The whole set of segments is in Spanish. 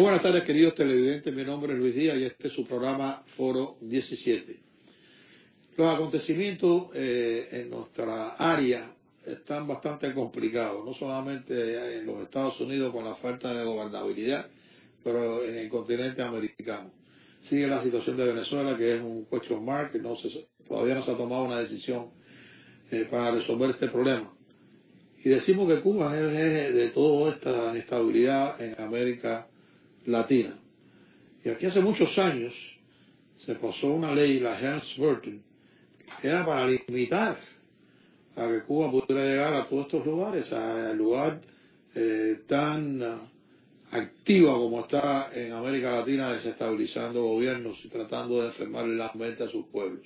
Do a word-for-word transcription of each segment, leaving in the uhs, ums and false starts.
buenas tardes, queridos televidentes. Mi nombre es Luis Díaz y este es su programa Foro diecisiete. Los acontecimientos eh, en nuestra área están bastante complicados, no solamente en los Estados Unidos con la falta de gobernabilidad, pero en el continente americano. Sigue la situación de Venezuela, que es un question mark, que no se, todavía no se ha tomado una decisión eh, para resolver este problema. Y decimos que Cuba es el eje de toda esta inestabilidad en América Latina. Y aquí hace muchos años se pasó una ley, la Helms-Burton, que era para limitar a que Cuba pudiera llegar a todos estos lugares, al lugar eh, tan uh, activa como está en América Latina, desestabilizando gobiernos y tratando de enfermarle la mente a sus pueblos.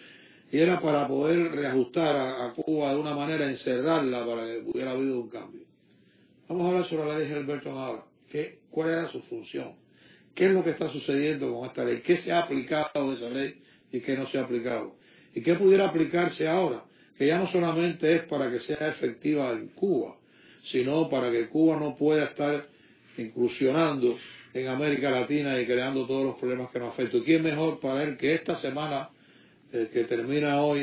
Y era para poder reajustar a, a Cuba de una manera, encerrarla para que hubiera habido un cambio. Vamos a hablar sobre la ley Helms-Burton ahora. ¿Qué, ¿Cuál era su función? ¿Qué es lo que está sucediendo con esta ley? ¿Qué se ha aplicado de esa ley y qué no se ha aplicado? ¿Y qué pudiera aplicarse ahora? Que ya no solamente es para que sea efectiva en Cuba, sino para que Cuba no pueda estar incursionando en América Latina y creando todos los problemas que nos afectan. ¿Quién mejor para él que esta semana eh, que termina hoy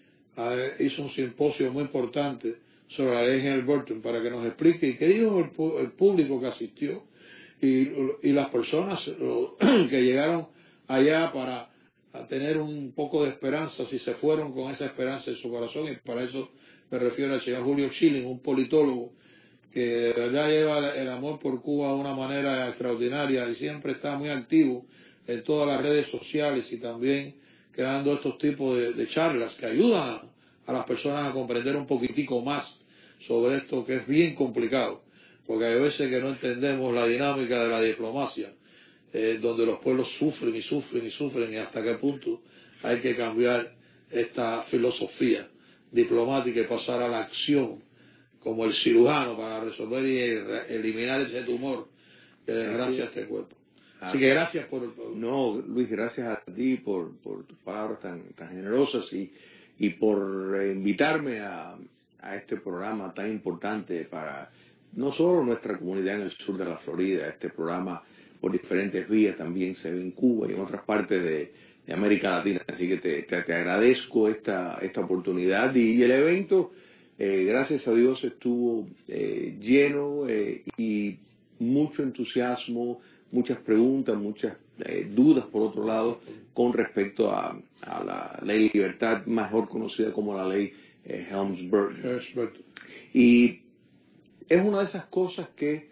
eh, hizo un simposio muy importante sobre la ley Helms-Burton para que nos explique y qué dijo el, el público que asistió y, y las personas lo, que llegaron allá para a tener un poco de esperanza, si se fueron con esa esperanza en su corazón, y para eso me refiero al señor Julio Schilling, un politólogo que de verdad lleva el amor por Cuba de una manera extraordinaria y siempre está muy activo en todas las redes sociales y también creando estos tipos de, de charlas que ayudan a las personas a comprender un poquitico más sobre esto que es bien complicado, porque hay veces que no entendemos la dinámica de la diplomacia, eh, donde los pueblos sufren y sufren y sufren y hasta qué punto hay que cambiar esta filosofía diplomática y pasar a la acción como el cirujano para resolver y eliminar ese tumor que desgracia a este cuerpo. Así que gracias por... por... No, Luis, gracias a ti por, por tus palabras tan, tan generosas y, y por invitarme a, a este programa tan importante para no solo nuestra comunidad en el sur de la Florida. Este programa por diferentes vías también se ve en Cuba y en otras partes de, de América Latina. Así que te, te, te agradezco esta, esta oportunidad y, y el evento, eh, gracias a Dios, estuvo eh, lleno eh, y mucho entusiasmo, muchas preguntas, muchas eh, dudas por otro lado con respecto a, a la ley de libertad, mejor conocida como la ley eh, Helms-Burton. Y es una de esas cosas que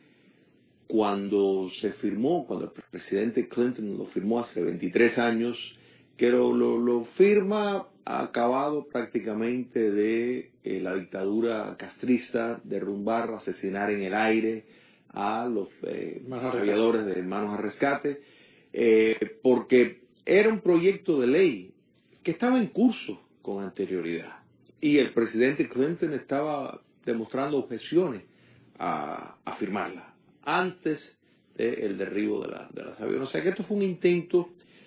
cuando se firmó, cuando el presidente Clinton lo firmó hace veintitrés años, que lo, lo, lo firma acabado prácticamente de eh, la dictadura castrista, derrumbar, asesinar en el aire a los eh, aviadores de Manos a Rescate, eh, porque era un proyecto de ley que estaba en curso con anterioridad. Y el presidente Clinton estaba demostrando objeciones a, a firmarla antes del derribo de, la, de las aviones. O sea que esto fue un intento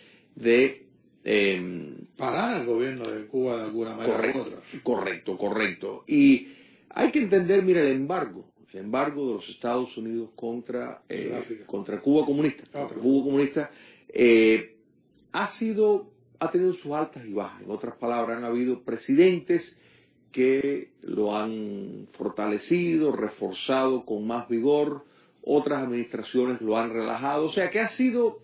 de eh, parar al gobierno de Cuba de alguna manera correcto, u otra. Correcto, correcto. Y hay que entender, mira, el embargo, el embargo de los Estados Unidos contra, eh, contra Cuba comunista, contra Cuba comunista eh, ha sido, ha tenido sus altas y bajas. En otras palabras, han habido presidentes que lo han fortalecido, reforzado con más vigor, otras administraciones lo han relajado, o sea que ha sido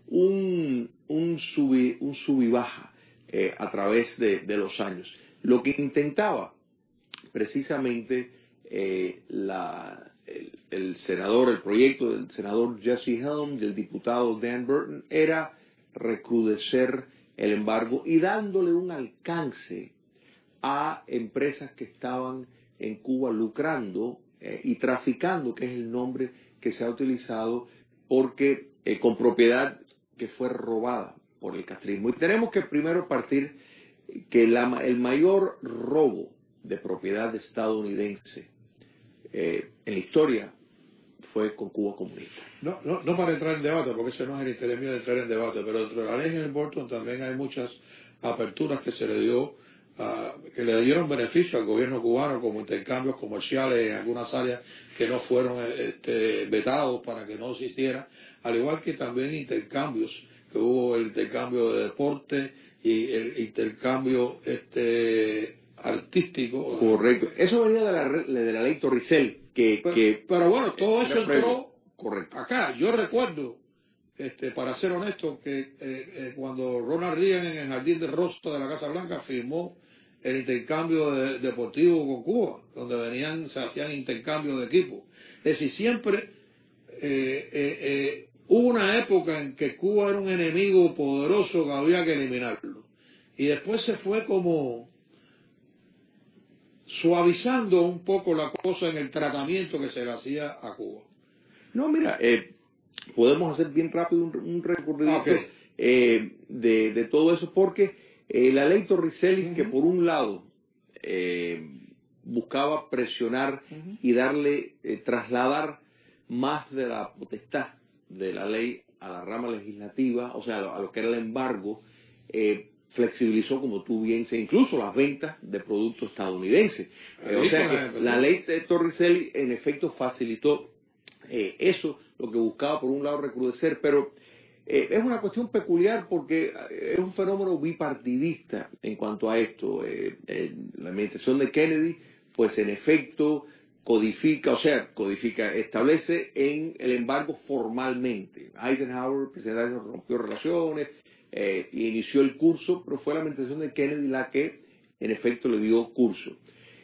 un, un, sub, un sub y baja eh, a través de, de los años. Lo que intentaba precisamente eh, la, el, el senador, el proyecto del senador Jesse Helms, del diputado Dan Burton, era recrudecer el embargo y dándole un alcance a empresas que estaban en Cuba lucrando eh, y traficando, que es el nombre que se ha utilizado, porque eh, con propiedad que fue robada por el castrismo. Y tenemos que primero partir que la, el mayor robo de propiedad estadounidense eh, en la historia fue con Cuba comunista. No, no, no para entrar en debate, porque ese no es el interés mío de entrar en debate, pero dentro de la ley Helms-Burton también hay muchas aperturas que se le dio, uh, que le dieron beneficio al gobierno cubano, como intercambios comerciales en algunas áreas que no fueron este, vetados para que no existiera, al igual que también intercambios, que hubo el intercambio de deporte y el intercambio este artístico. Correcto. Eso venía de la, de la ley Torricelli, que... Pero, que pero bueno, todo eso entró correcto. acá. Yo recuerdo, este, para ser honesto, que eh, eh, cuando Ronald Reagan en el Jardín de Rosa de la Casa Blanca firmó el intercambio de, deportivo con Cuba, donde venían, se hacían intercambios de equipos. Es decir, siempre eh, eh, eh, hubo una época en que Cuba era un enemigo poderoso que había que eliminarlo. Y después se fue como suavizando un poco la cosa en el tratamiento que se le hacía a Cuba. No, mira, eh, podemos hacer bien rápido un, un recorrido Okay. eh, de, de todo eso, porque eh, la ley Torricelli, uh-huh. que por un lado eh, buscaba presionar uh-huh. y darle, eh, trasladar más de la potestad de la ley a la rama legislativa, o sea, a lo, a lo que era el embargo, eh, flexibilizó, como tú bien dices, incluso las ventas de productos estadounidenses. Eh, o sea que la ley de Torricelli en efecto facilitó eh, eso, lo que buscaba por un lado recrudecer, pero eh, es una cuestión peculiar porque es un fenómeno bipartidista en cuanto a esto. Eh, eh, la administración de Kennedy, pues en efecto codifica, o sea, codifica, establece en el embargo formalmente. Eisenhower, presidente Eisenhower, rompió relaciones, Eh, y inició el curso, pero fue la administración de Kennedy la que en efecto le dio curso.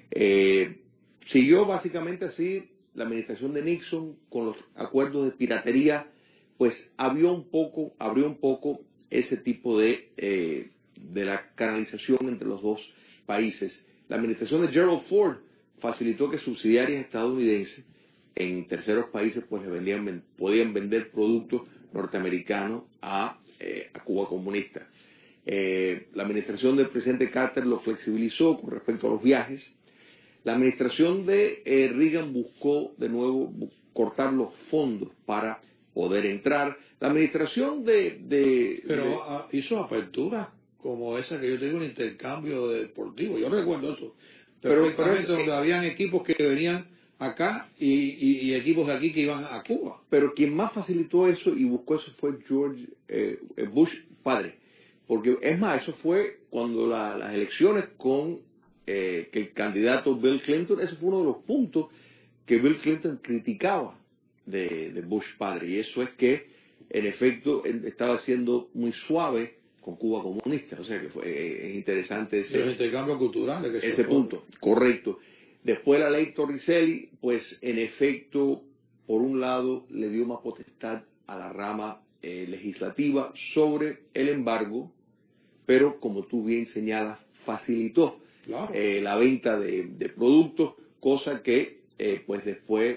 Eh, siguió básicamente así la administración de Nixon con los acuerdos de piratería, pues abrió un poco, abrió un poco ese tipo de, eh, de la canalización entre los dos países. La administración de Gerald Ford facilitó que subsidiarias estadounidenses en terceros países pues le vendían, podían vender productos norteamericanos a, eh, a Cuba comunista. Eh, la administración del presidente Carter lo flexibilizó con respecto a los viajes. La administración de eh, Reagan buscó de nuevo bu cortar los fondos para poder entrar. La administración de... de Pero de, uh, hizo aperturas como esa que yo tengo, un intercambio deportivo. Yo recuerdo eso perfectamente, pero, pero, donde eh, habían equipos que venían acá y, y, y equipos de aquí que iban a Cuba. Pero quien más facilitó eso y buscó eso fue George eh, Bush padre, porque es más, eso fue cuando la, las elecciones con eh, que el candidato Bill Clinton, eso fue uno de los puntos que Bill Clinton criticaba de, de Bush padre, y eso es que en efecto él estaba siendo muy suave con Cuba comunista. O sea que fue eh, es interesante ese, los intercambios culturales que ese punto, correcto. Después la ley Torricelli, pues en efecto, por un lado, le dio más potestad a la rama eh, legislativa sobre el embargo, pero como tú bien señalas, facilitó claro. eh, la venta de, de productos, cosa que eh, pues después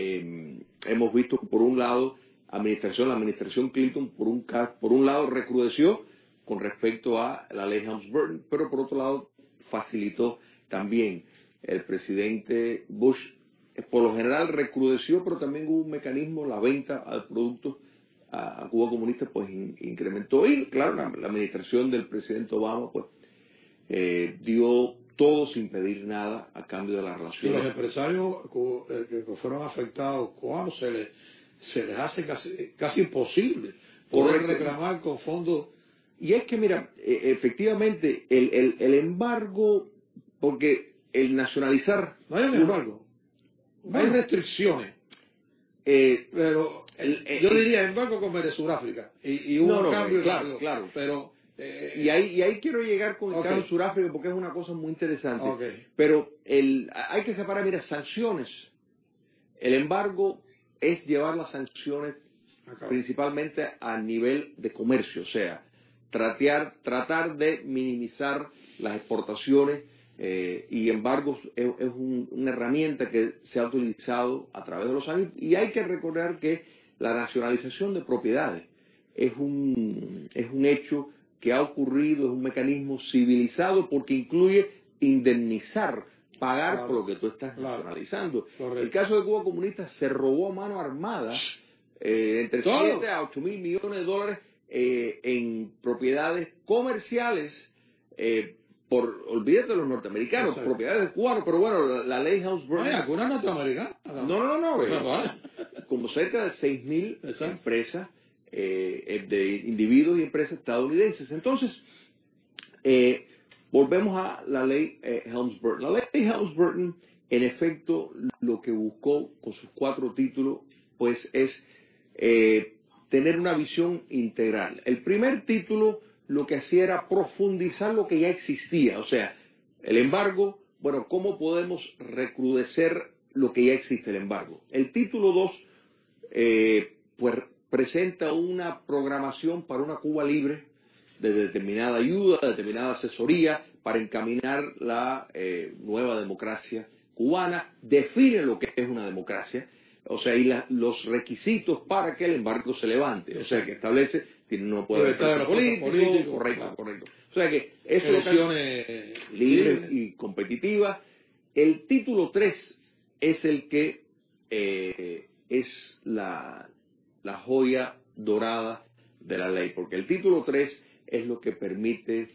eh, hemos visto por un lado, administración, la administración Clinton por un, por un lado recrudeció con respecto a la ley Helms-Burton, pero por otro lado facilitó también. El presidente Bush, por lo general, recrudeció, pero también hubo un mecanismo, la venta de productos a, a Cuba comunista, pues in, incrementó. Y, claro, la, la administración del presidente Obama, pues, eh, dio todo sin pedir nada a cambio de la relación. Y los empresarios que fueron afectados cubanos se les, se les hace casi, casi imposible poder Correcto. reclamar con fondos. Y es que, mira, efectivamente, el, el, el embargo, porque el nacionalizar... No hay un embargo, no hay restricciones, eh, pero el, el, yo diría embargo con Sudáfrica y, y hubo no, un no, cambio, claro, claro. Pero, eh, y, ahí, y ahí quiero llegar con el okay. caso de Sudáfrica porque es una cosa muy interesante. Okay. Pero el, hay que separar, mira, sanciones. El embargo es llevar las sanciones Acabo. principalmente a nivel de comercio, o sea, tratar, tratar de minimizar las exportaciones. Eh, y embargos es, es un, una herramienta que se ha utilizado a través de los años, y hay que recordar que la nacionalización de propiedades es un, es un hecho que ha ocurrido, es un mecanismo civilizado porque incluye indemnizar, pagar claro, por lo que tú estás claro, nacionalizando. Correcto. El caso de Cuba comunista se robó a mano armada eh, entre siete a ocho mil millones de dólares eh, en propiedades comerciales eh, por, olvídate de los norteamericanos, Exacto. propiedades de cubanos, pero bueno, la, la ley Helms-Burton... ¿Alguna norteamericana? No, no, no, no, no como cerca de seis mil empresas eh, de individuos y empresas estadounidenses. Entonces, eh, volvemos a la ley eh, Helms-Burton. La ley Helms-Burton, en efecto, lo que buscó con sus cuatro títulos, pues es eh, tener una visión integral. El primer título lo que hacía era profundizar lo que ya existía, o sea, el embargo, bueno, ¿cómo podemos recrudecer lo que ya existe, el embargo? El título dos, eh, pues presenta una programación para una Cuba libre, de determinada ayuda, de determinada asesoría para encaminar la eh, nueva democracia cubana, define lo que es una democracia, o sea, y la, los requisitos para que el embargo se levante, o sea, que establece que no puede haber preso político, político, correcto, claro. correcto. O sea, que eso es elecciones libres y competitivas. El título tres es el que eh, es la, la joya dorada de la ley, porque el título tres es lo que permite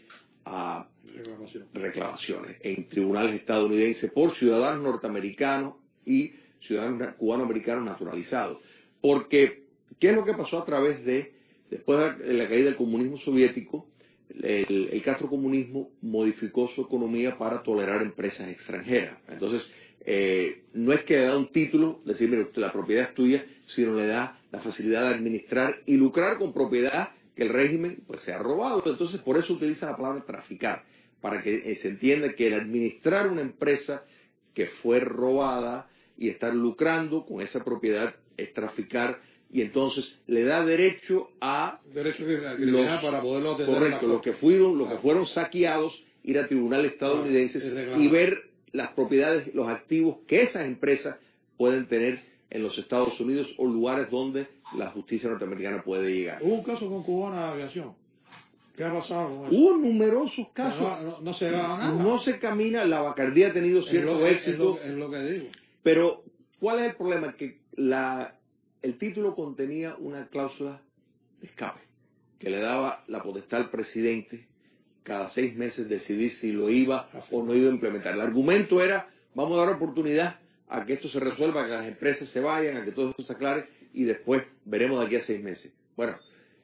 a reclamación. reclamaciones en tribunales estadounidenses por ciudadanos norteamericanos y ciudadanos cubano-americanos naturalizados. Porque, ¿qué es lo que pasó a través de, después de la caída del comunismo soviético, el, el castrocomunismo modificó su economía para tolerar empresas extranjeras? Entonces, eh, no es que le da un título, decir, mire, usted, la propiedad es tuya, sino le da la facilidad de administrar y lucrar con propiedad que el régimen pues se ha robado. Entonces, por eso utiliza la palabra traficar, para que eh, se entienda que el administrar una empresa que fue robada y estar lucrando con esa propiedad es traficar, y entonces le da derecho a derecho los, para poderlo atender. correcto, los que fueron, los claro. que fueron saqueados, ir a tribunales estadounidenses claro, y ver las propiedades, los activos que esas empresas pueden tener en los Estados Unidos o lugares donde la justicia norteamericana puede llegar. Hubo un caso con Cubana Aviación. ¿Qué ha pasado con eso? Hubo numerosos casos. No, no, no se va a nada. No se camina, la Bacardí ha tenido cierto es lo, éxito. Es lo, es lo que digo. Pero, ¿cuál es el problema? Que la, el título contenía una cláusula de escape, que le daba la potestad al presidente cada seis meses decidir si lo iba o no iba a implementar. El argumento era, vamos a dar oportunidad a que esto se resuelva, a que las empresas se vayan, a que todo esto se aclare y después veremos de aquí a seis meses. Bueno,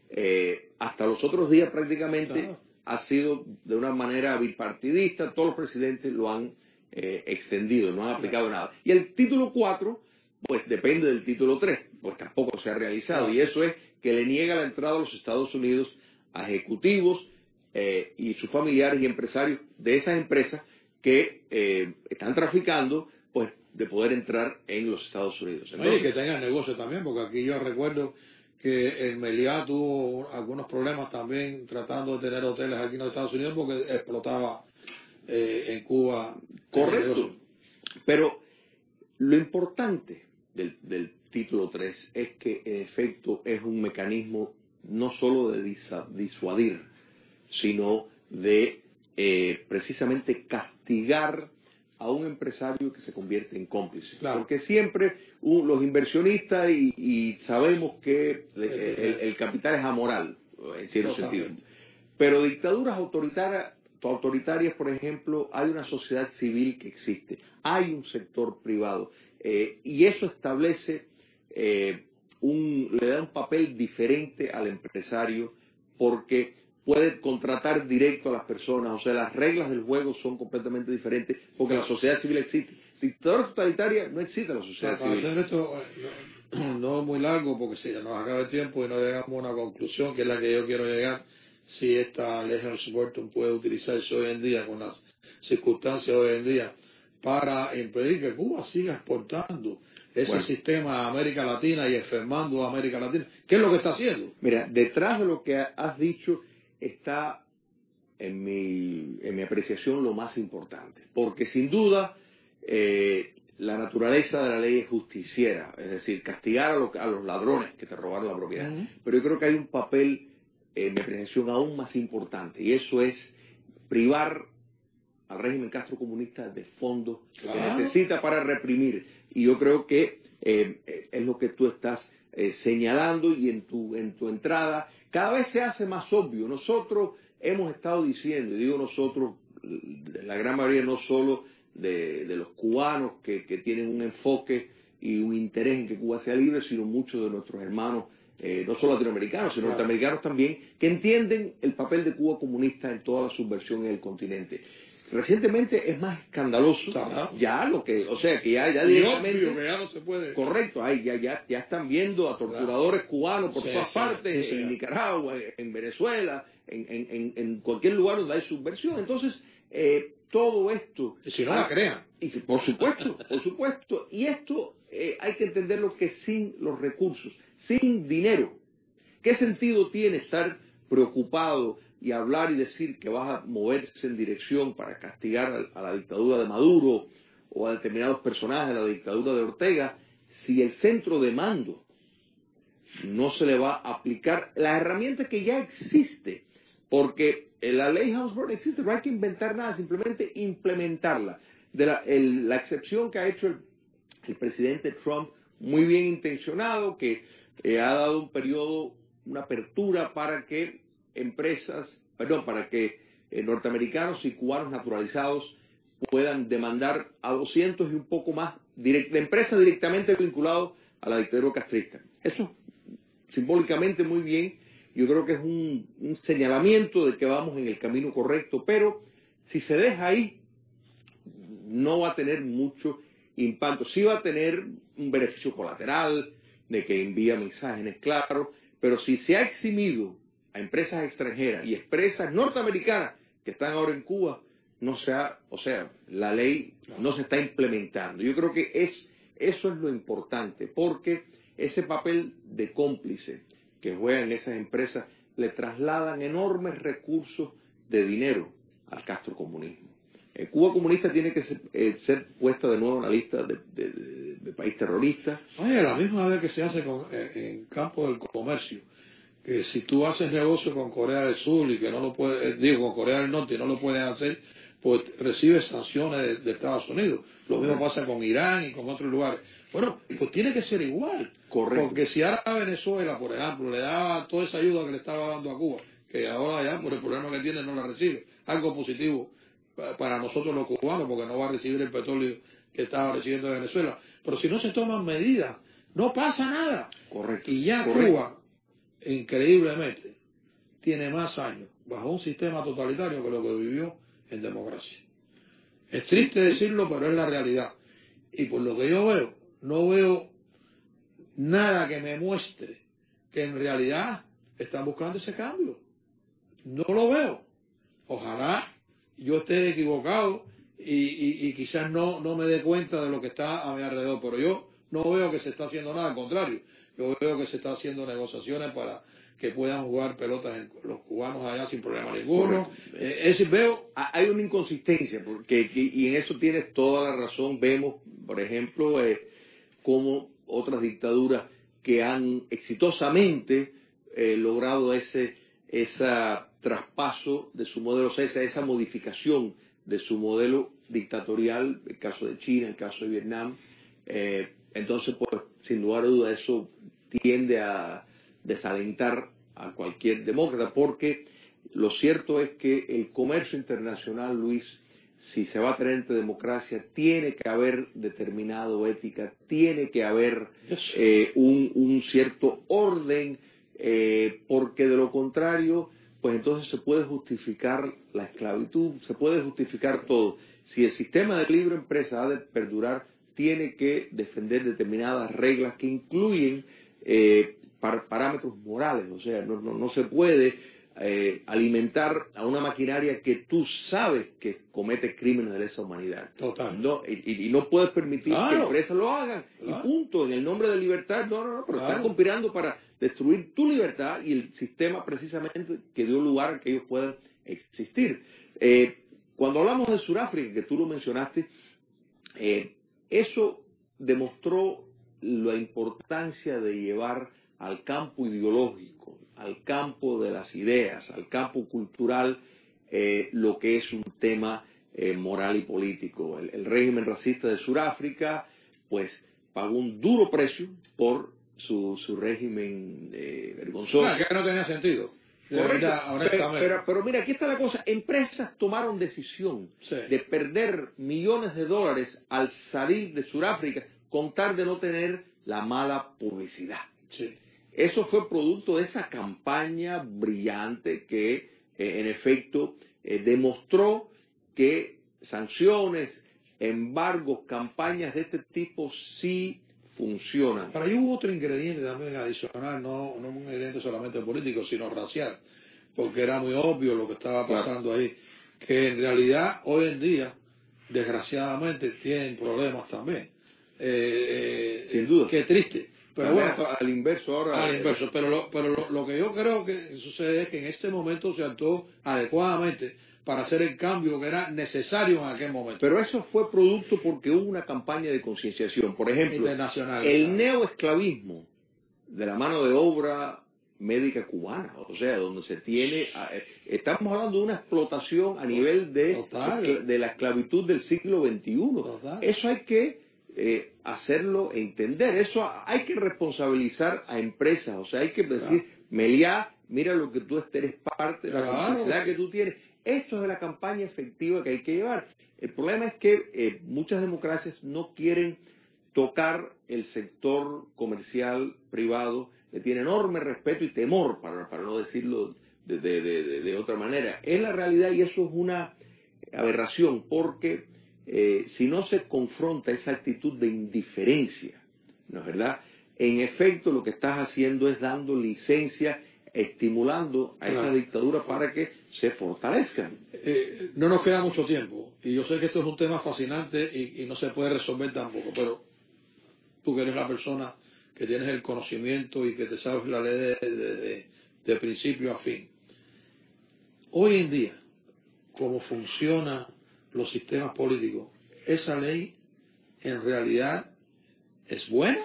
eh, hasta los otros días prácticamente claro. ha sido de una manera bipartidista, todos los presidentes lo han eh, extendido, no han aplicado claro. nada. Y el título cuatro, pues depende del título tres, pues tampoco se ha realizado. Claro. Y eso es que le niega la entrada a los Estados Unidos a ejecutivos eh, y sus familiares y empresarios de esas empresas que eh, están traficando, pues de poder entrar en los Estados Unidos. Entonces, oye, que tengan negocio también, porque aquí yo recuerdo que el Meliá tuvo algunos problemas también tratando de tener hoteles aquí en los Estados Unidos porque explotaba eh, en Cuba. Correcto. Pero lo importante del, del título tres es que en efecto es un mecanismo no solo de disuadir, sino de eh, precisamente castigar a un empresario que se convierte en cómplice. Claro. Porque siempre uh, los inversionistas, y, y sabemos que eh, el, el capital es amoral, en cierto sentido. Pero dictaduras autoritarias, autoritarias, por ejemplo, hay una sociedad civil que existe, hay un sector privado, eh, y eso establece, eh, un, le da un papel diferente al empresario, porque puede contratar directo a las personas, o sea, las reglas del juego son completamente diferentes, porque la sociedad civil existe. Dictadura totalitaria no existe la sociedad para civil. Para hacer esto no, no es muy largo, porque si nos acaba el tiempo y no llegamos a una conclusión, que es la que yo quiero llegar, si esta ley Helms-Burton puede utilizarse hoy en día, con las circunstancias hoy en día, para impedir que Cuba siga exportando ese bueno. sistema a América Latina y enfermando a América Latina. ¿Qué es lo que está haciendo? Mira, detrás de lo que has dicho está, en mi, en mi apreciación, lo más importante. Porque sin duda, eh, la naturaleza de la ley es justiciera, es decir, castigar a, lo, a los ladrones que te robaron la propiedad. Uh-huh. Pero yo creo que hay un papel, en mi apreciación, aún más importante, y eso es privar al régimen castrocomunista de fondos claro. que necesita para reprimir. Y yo creo que eh, es lo que tú estás eh, señalando, y en tu, en tu entrada cada vez se hace más obvio. Nosotros hemos estado diciendo, y digo nosotros, la gran mayoría no solo de, de los cubanos que, que tienen un enfoque y un interés en que Cuba sea libre, sino muchos de nuestros hermanos eh, no solo latinoamericanos, sino claro. norteamericanos también, que entienden el papel de Cuba comunista en toda la subversión en el continente. Recientemente es más escandaloso Ajá. ya lo que, o sea, que ya, ya directamente... Obvio, que ya no se puede. Correcto, ahí ya, ya, ya están viendo a torturadores claro. cubanos por sí, todas sí, partes, sí, sí. en Nicaragua, en Venezuela, en, en, en cualquier lugar donde hay subversión. Entonces, eh, todo esto... Y si no la crean. Y, por supuesto, por supuesto. Y esto eh, hay que entenderlo que sin los recursos, sin dinero, ¿qué sentido tiene estar preocupado y hablar y decir que vas a moverse en dirección para castigar a, a la dictadura de Maduro o a determinados personajes de la dictadura de Ortega, si el centro de mando no se le va a aplicar la herramienta que ya existe? Porque la ley Helms-Burton existe, no hay que inventar nada, simplemente implementarla. De la, el, la excepción que ha hecho el, el presidente Trump, muy bien intencionado, que eh, ha dado un periodo, una apertura para que empresas, perdón, para que eh, norteamericanos y cubanos naturalizados puedan demandar a doscientos y un poco más direct, de empresas directamente vinculadas a la dictadura castrista. Eso simbólicamente muy bien, yo creo que es un, un señalamiento de que vamos en el camino correcto, pero si se deja ahí, no va a tener mucho impacto. Sí va a tener un beneficio colateral de que envía mensajes claros, pero si se ha eximido a empresas extranjeras y empresas norteamericanas que están ahora en Cuba, no se ha, o sea, la ley no se está implementando. Yo creo que es, eso es lo importante, porque ese papel de cómplice que juegan esas empresas le trasladan enormes recursos de dinero al castrocomunismo. Eh, Cuba comunista tiene que ser, eh, ser puesta de nuevo en la lista de, de, de, de país terrorista. Oye, la misma vez que se hace con, eh, en campo del comercio, que si tú haces negocio con Corea del Sur y que no lo puedes, eh, digo, con Corea del Norte y no lo puedes hacer, pues recibes sanciones de, de Estados Unidos. Lo mismo pasa con Irán y con otros lugares. Bueno, pues tiene que ser igual. Correcto. Porque si ahora a Venezuela, por ejemplo, le da toda esa ayuda que le estaba dando a Cuba, que ahora ya por el problema que tiene no la recibe, algo positivo para nosotros los cubanos, porque no va a recibir el petróleo que estaba recibiendo de Venezuela. Pero si no se toman medidas, no pasa nada. Correcto. Y ya Correcto. Cuba, increíblemente, tiene más años bajo un sistema totalitario que lo que vivió en democracia. Es triste decirlo, pero es la realidad. Y por lo que yo veo, no veo nada que me muestre que en realidad están buscando ese cambio. No lo veo. Ojalá yo esté equivocado y, y, y quizás no, no me dé cuenta de lo que está a mi alrededor, pero yo no veo que se está haciendo nada, al contrario. Yo veo que se está haciendo negociaciones para que puedan jugar pelotas en, los cubanos allá sin problema ninguno. Eh, es decir, veo... Hay una inconsistencia, porque y en eso tienes toda la razón. Vemos, por ejemplo, eh, cómo otras dictaduras que han exitosamente eh, logrado ese esa traspaso de su modelo, o sea, esa, esa modificación de su modelo dictatorial, el caso de China, el caso de Vietnam. Eh, entonces, pues, sin lugar a duda, eso tiende a desalentar a cualquier demócrata, porque lo cierto es que el comercio internacional, Luis, si se va a tener entre democracia, tiene que haber determinado ética, tiene que haber eh, un, un cierto orden, eh, porque de lo contrario, pues entonces se puede justificar la esclavitud, se puede justificar todo. Si el sistema de libre empresa ha de perdurar, tiene que defender determinadas reglas que incluyen eh, par parámetros morales, o sea, no, no, no se puede eh, alimentar a una maquinaria que tú sabes que comete crímenes de lesa humanidad. Total. No, y, y no puedes permitir claro. que empresas lo hagan, claro. Y punto, en el nombre de libertad, no, no, no, pero claro. Están conspirando para destruir tu libertad y el sistema precisamente que dio lugar a que ellos puedan existir. Eh, cuando hablamos de Sudáfrica, que tú lo mencionaste, eh, eso demostró la importancia de llevar al campo ideológico, al campo de las ideas, al campo cultural, eh, lo que es un tema eh, moral y político. El, el régimen racista de Sudáfrica, pues, pagó un duro precio por su, su régimen eh, vergonzoso. Ah, que no tenía sentido. Correcto, pero, pero, pero mira, aquí está la cosa. Empresas tomaron decisión sí. de perder millones de dólares al salir de Sudáfrica con tal de no tener la mala publicidad. Sí. eso fue producto de esa campaña brillante que, eh, en efecto, eh, demostró que sanciones, embargos, campañas de este tipo sí funcionan. Pero ahí hubo otro ingrediente también adicional, no, no un ingrediente solamente político, sino racial, porque era muy obvio lo que estaba pasando ahí, que en realidad hoy en día, desgraciadamente, tienen problemas también. Eh, Sin duda. Qué triste. Pero También bueno, al inverso ahora. al inverso. Pero, lo, pero lo, lo que yo creo que sucede es que en este momento se actuó adecuadamente para hacer el cambio que era necesario en aquel momento. Pero eso fue producto porque hubo una campaña de concienciación. Por ejemplo, internacional, el claro. neoesclavismo de la mano de obra médica cubana, o sea, donde se tiene, estamos hablando de una explotación a nivel de, de la esclavitud del siglo veintiuno. Total. Eso hay que eh, hacerlo entender, eso hay que responsabilizar a empresas, o sea, hay que decir, claro. Meliá, mira lo que tú eres parte de la claro. complejidad que tú tienes. Esto es la campaña efectiva que hay que llevar. El problema es que eh, muchas democracias no quieren tocar el sector comercial privado, le tiene enorme respeto y temor, para, para no decirlo de, de, de, de otra manera. Es la realidad y eso es una aberración, porque eh, si no se confronta esa actitud de indiferencia, ¿no es verdad? En efecto, lo que estás haciendo es dando licencia, estimulando a esa dictadura para que se fortalezcan. Eh, no nos queda mucho tiempo, y yo sé que esto es un tema fascinante y, y no se puede resolver tampoco, pero tú que eres la persona que tienes el conocimiento y que te sabes la ley de, de, de, de principio a fin. Hoy en día, cómo funcionan los sistemas políticos, esa ley en realidad es buena,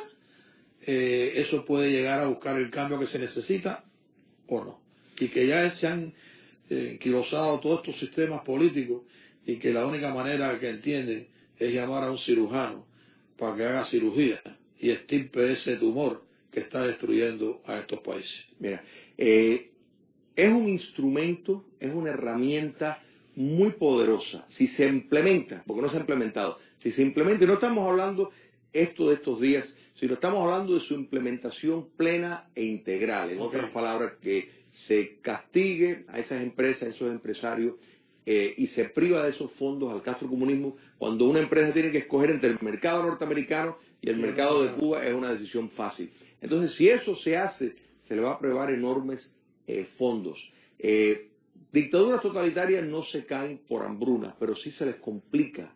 eh, eso puede llegar a buscar el cambio que se necesita o no, y que ya se han eh, enquilosado todos estos sistemas políticos y que la única manera que entienden es llamar a un cirujano para que haga cirugía y extirpe ese tumor que está destruyendo a estos países. Mira, eh, es un instrumento, es una herramienta muy poderosa, si se implementa, porque no se ha implementado, si se implementa, y no estamos hablando esto de estos días, sino estamos hablando de su implementación plena e integral, en okay. otras palabras, que se castigue a esas empresas, a esos empresarios, eh, y se priva de esos fondos al castrocomunismo, cuando una empresa tiene que escoger entre el mercado norteamericano y el mercado de Cuba, es una decisión fácil. Entonces, si eso se hace, se le va a privar enormes eh, fondos. Eh, dictaduras totalitarias no se caen por hambrunas, pero sí se les complica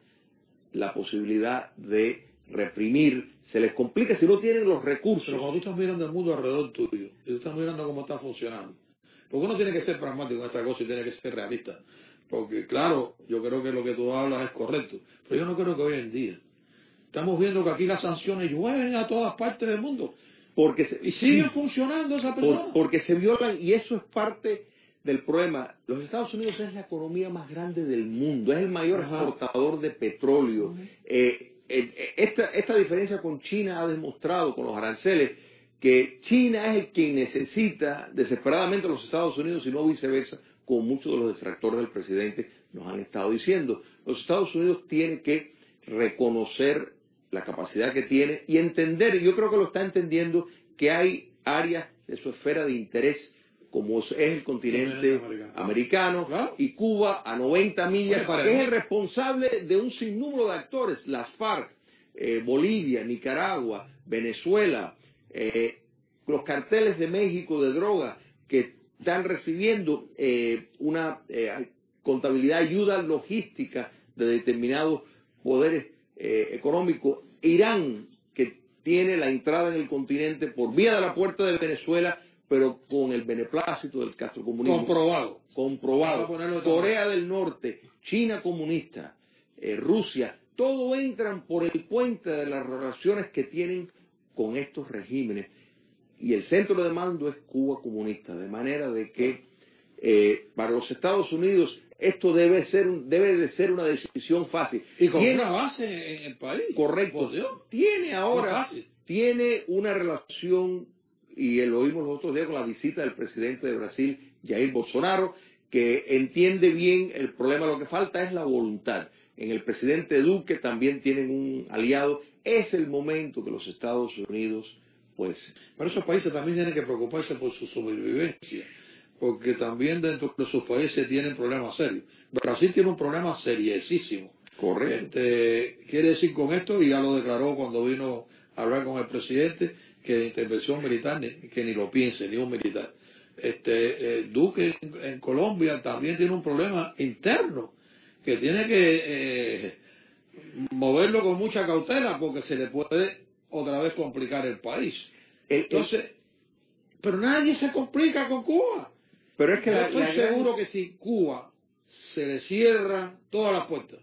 la posibilidad de reprimir, se les complica si no tienen los recursos. Pero cuando tú estás mirando el mundo alrededor tuyo, y tú estás mirando cómo está funcionando, porque uno tiene que ser pragmático en esta cosa y tiene que ser realista. Porque, claro, yo creo que lo que tú hablas es correcto, pero yo no creo que hoy en día estamos viendo que aquí las sanciones llueven a todas partes del mundo. Porque se, y siguen sí, funcionando esas personas. Por, porque se violan, y eso es parte del problema. Los Estados Unidos es la economía más grande del mundo, es el mayor Ajá. exportador de petróleo. Uh-huh. eh, eh, esta, esta diferencia con China ha demostrado, con los aranceles, que China es el quien necesita desesperadamente a los Estados Unidos y no viceversa, como muchos de los detractores del presidente nos han estado diciendo. Los Estados Unidos tienen que reconocer la capacidad que tiene y entender, y yo creo que lo está entendiendo, que hay áreas de su esfera de interés, como es el continente americano, americano ¿Claro? y Cuba a noventa millas, Oye, que es el responsable de un sinnúmero de actores, las FARC, eh, Bolivia, Nicaragua, Venezuela, eh, los carteles de México de droga, que están recibiendo eh, una eh, contabilidad, ayuda logística de determinados poderes eh, económicos. Irán, que tiene la entrada en el continente por vía de la puerta de Venezuela, pero con el beneplácito del castrocomunismo. Comprobado. Comprobado. Corea del Norte, China comunista, eh, Rusia, todo entran por el puente de las relaciones que tienen con estos regímenes. Y el centro de mando es Cuba comunista, de manera de que eh, para los Estados Unidos esto debe ser un, debe de ser una decisión fácil. Y con ¿Tiene, una base en el país. Correcto. Tiene ahora, tiene una relación, y lo vimos los otros días con la visita del presidente de Brasil, Jair Bolsonaro, que entiende bien el problema. Lo que falta es la voluntad. En el presidente Duque también tienen un aliado. Es el momento que los Estados Unidos pues... Pero esos países también tienen que preocuparse por su sobrevivencia, porque también dentro de sus países tienen problemas serios. Brasil tiene un problema seriosísimo. Correcto. Este, quiere decir con esto, y ya lo declaró cuando vino a hablar con el presidente, que la intervención militar, ni, que ni lo piense, ni un militar. Este, eh, Duque en, en Colombia también tiene un problema interno, que tiene que eh, moverlo con mucha cautela, porque se le puede otra vez complicar el país. Entonces, el, pero nadie se complica con Cuba. Pero es que Yo la, estoy la seguro gran... que si Cuba se le cierran todas las puertas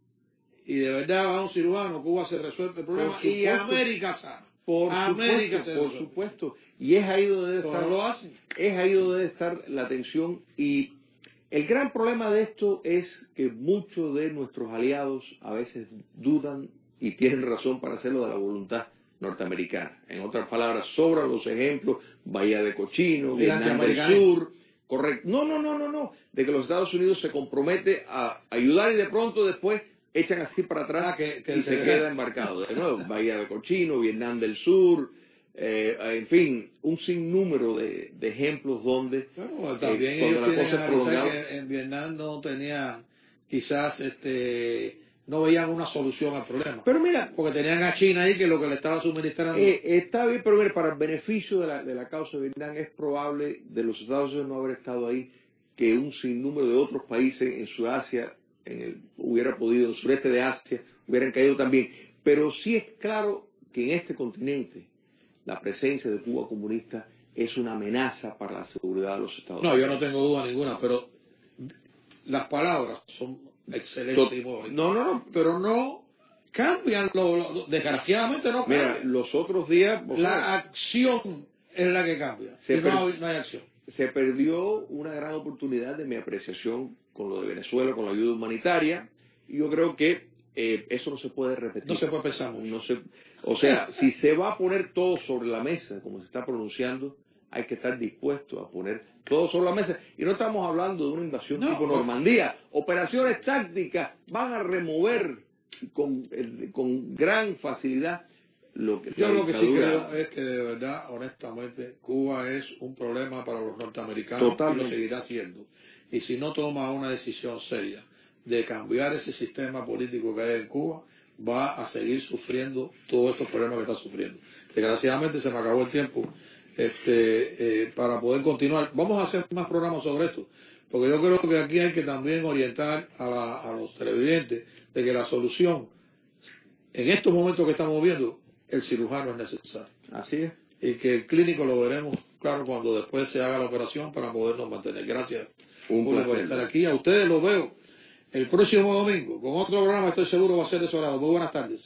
y de verdad va a un cirujano, Cuba se resuelve el problema supuesto, y América sana. Por América supuesto, se por resuelve. supuesto. Y es ahí donde debe estar, no lo hacen. es ahí donde debe estar la tensión. Y el gran problema de esto es que muchos de nuestros aliados a veces dudan y tienen razón para hacerlo de la voluntad norteamericana. En otras palabras, sobran los ejemplos, Bahía de Cochino, Vietnam del Sur, correcto. No, no, no, no, no, de que los Estados Unidos se compromete a ayudar y de pronto después echan así para atrás ah, que, que y se queda embarcado. De nuevo, Bahía de Cochino, Vietnam del Sur, eh, en fin, un sinnúmero de, de ejemplos donde bueno, también eh, ellos cuando la tienen cosa que es analizar que en Vietnam no tenía quizás este no veían una solución al problema. Pero mira, porque tenían a China ahí que lo que le estaba suministrando. Eh, está bien, pero mira, para el beneficio de la, de la causa de Vietnam es probable de los Estados Unidos no haber estado ahí que un sinnúmero de otros países en Sudasia en el, hubiera podido, en el sureste de Asia, hubieran caído también. Pero sí es claro que en este continente la presencia de Cuba comunista es una amenaza para la seguridad de los Estados Unidos. No, yo no tengo duda ninguna, pero las palabras son excelentes so, y muy bonitas. No, no, no. Pero no cambian, lo, lo, desgraciadamente no cambian. Mira, los otros días... La sabes, acción es la que cambia, y no hay, no hay acción. Se perdió una gran oportunidad de mi apreciación con lo de Venezuela, con la ayuda humanitaria, y yo creo que eh, eso no se puede repetir. No se puede pensar mucho. No se, o sea, si se va a poner todo sobre la mesa, como se está pronunciando, hay que estar dispuesto a poner todo sobre la mesa. Y no estamos hablando de una invasión no, tipo Normandía. Operaciones tácticas van a remover con, con gran facilidad lo que yo lo que sí creo es que de verdad, honestamente, Cuba es un problema para los norteamericanos. Totalmente. Y lo seguirá siendo. Y si no toma una decisión seria de cambiar ese sistema político que hay en Cuba, va a seguir sufriendo todos estos problemas que está sufriendo. Desgraciadamente se me acabó el tiempo este, eh, para poder continuar. Vamos a hacer más programas sobre esto, porque yo creo que aquí hay que también orientar a, la, a los televidentes de que la solución en estos momentos que estamos viendo, el cirujano es necesario. Así es. Y que el clínico lo veremos, claro, cuando después se haga la operación para podernos mantener. Gracias Un por estar aquí. A ustedes los veo el próximo domingo con otro programa, estoy seguro va a ser de su agrado. Muy buenas tardes.